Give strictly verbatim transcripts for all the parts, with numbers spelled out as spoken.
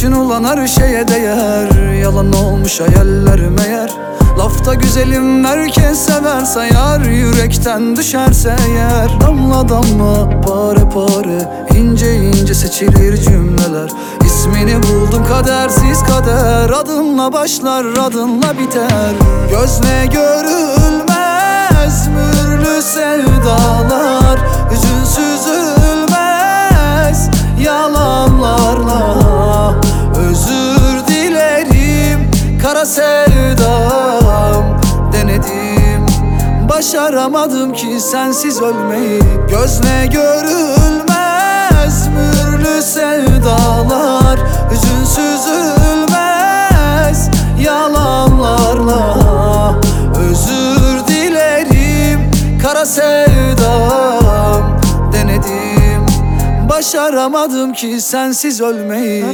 için ulan her şeye değer. Yalan olmuş hayaller meğer. Lafta güzelim herkes sever sayar. Yürekten düşerse eğer. Damla damla pare pare, ince ince seçilir cümleler. İsmini buldum kadersiz kader. Adınla başlar adınla biter. Gözle görülmez mühürlü sevdalar. Hüzünsüz ölmez yalanlarla. Özür dilerim kara sevdam. Denedim başaramadım ki sensiz ölmeyi. Gözle görülmez mühürlü sevdalar. Hüzünsüz ölmez yalanlarla. Özür dilerim kara sevdam. Denedim başaramadım ki sensiz ölmeyi.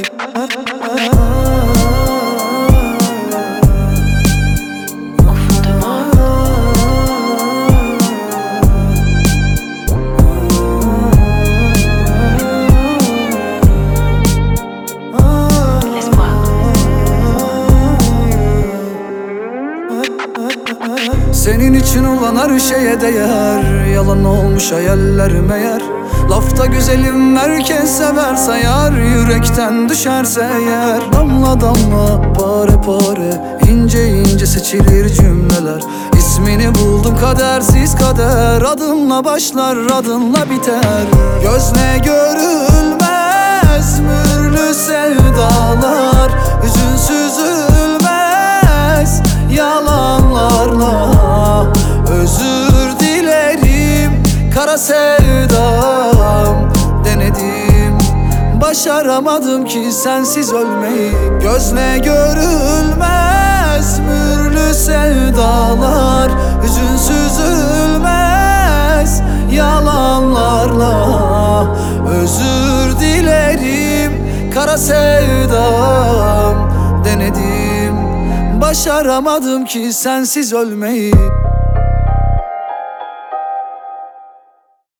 Senin için ulan her şeye değer. Yalan olmuş hayaller meğer. Lafta güzelim herkes sever sayar. Yürekten düşerse eğer. Damla damla pare pare, ince ince seçilir cümleler. İsmini buldum kadersiz kader. Adınla başlar adınla biter. Gözle görülmez mühürlü sevdalar. Hüzünsüz ölmez yalanlarla. Özür dilerim kara sevdam. Denedim başaramadım ki sensiz ölmeyi. Gözle görülmez mühürlü sevdalar. Hüzünsüz ölmez yalanlarla. Özür dilerim kara sevdam. Denedim başaramadım ki sensiz ölmeyi.